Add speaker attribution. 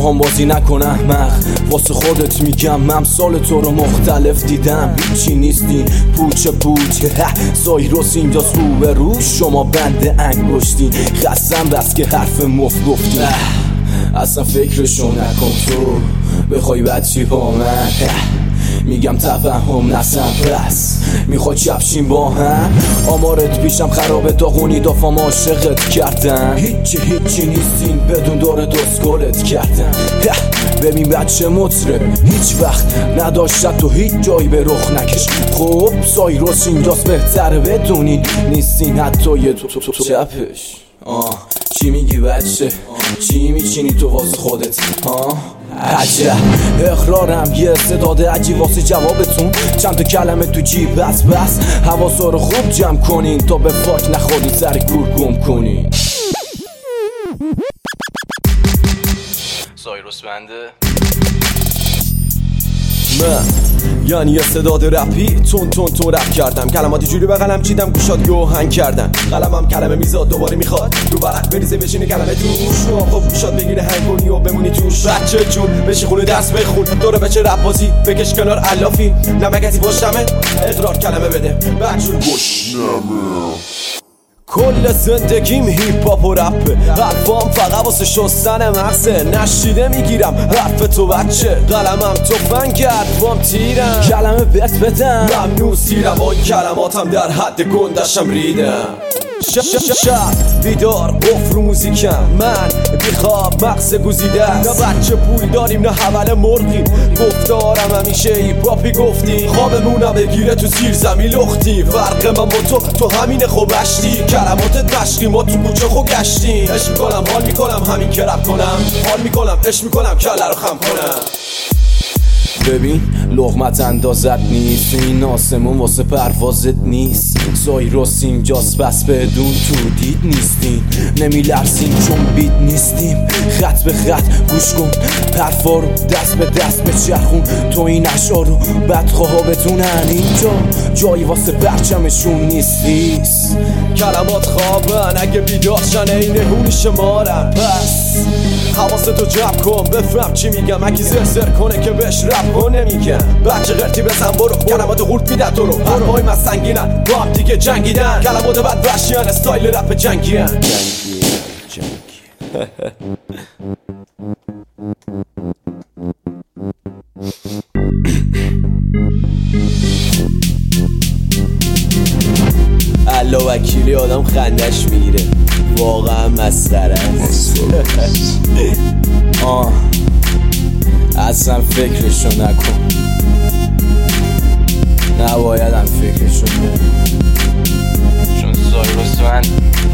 Speaker 1: میخوام بازی نکنم واسه خودت میگم امثال تو رو مختلف دیدم. هیچی نیستی پوچ سایروس اینجاست رو به رو، شما بند انگشتین. خستم بس که حرف مفت گفتی، اصلا فکرشو نکن تو بخوای بچی با من. میگم تفهم نسم بس میخوای چپشیم با هم. آمارت پیشم خرابه داغونی دافام عاشقت کردن. هیچی نیستین بدون داره دستگلت کردن. ببین بچه مطرب هیچ وقت نداشت تو هیچ جایی به رخ نکش. خب سایروس اینجاست بهتره بدونین نیستین حتی یه تو چپش. چی میگی بچه؟ چی میچینی تو واسه خودت؟ عجب اقرارم یه استعداد عجیب واسه جوابتون. چند تا کلمه تو جیب بس حواسا رو خوب جمع کنین تا به فاک نخورین سر کور گم کنین. سایروس بنده من یعنی استعداد رپی تون رپ کردم. کلماتی جوری به قلم چیدم گوشات گوهنگ کردن. قلمم کلمه میزاد دوباره میخواد رو برق بریزه بشینه کلمه توش. خب گوشات بگیره هنگ کنی و بمونی توش. بچه جون بشی خونه درس بخون دوره بچه رپ بازی بکش کنار علافی. نمکتی پشتمه اقرار کلمه بده بچه گشنمه. کل زندگیم هیپ هاپ و رپه. حرفام فقط واسه شستن مغزه. نشیده میگیرم حرف تو بچه. قلمم تفنگ حرفام تیرم. کلمه بهت بدم ممنون سیرم. با این کلماتم در حد گندشم ریدم. شب بیدار قفل رو موزیکم. من بیخواب مغز گزیده. نه بچه پول داریم نه حول مرغیم. گفتارم همیشه هیپ هاپی گفتی. خوابمونم بگیره تو زیر زمین لختی. فرق من با تو همینه خب اشتی. کلماتت مشقی ما تو کوچه خو گشتیم. عشق میکنم حال میکنم همین که رپ کنم. حال میکنم عشق میکنم کله رو خم کنم. ببین لقمت اندازت نیست این آسمون واسه پروازت نیست. سایروس اینجاست بس بدون تو دید نیستیم. نمیلرزیم چون بیت نیستیم. خط به خط گوش کن حرفا رو دست به دست بچرخون. تو این اشعار رو بدخواه بتونن اینجا جایی واسه برچمشون نیست. کلمات خوابن اگه بیداشن این نهونی شمارن. پس حواستو جمع کن بفهم چی میگم. اگه زر کنه که بهش رپ کن نمیگم. بچه غرتی بزن برو کلمات خورد میده تو رو. حرفای من سنگینن با هم دیگه جنگیدن. کلمات بد وحشیان استایل رپ جنگیان. الله وکیلی آدم خندش میگیره واقعا مسخره است. اصلا فکرشو نکن. نبایدم فکرشو کنم چون سایروس من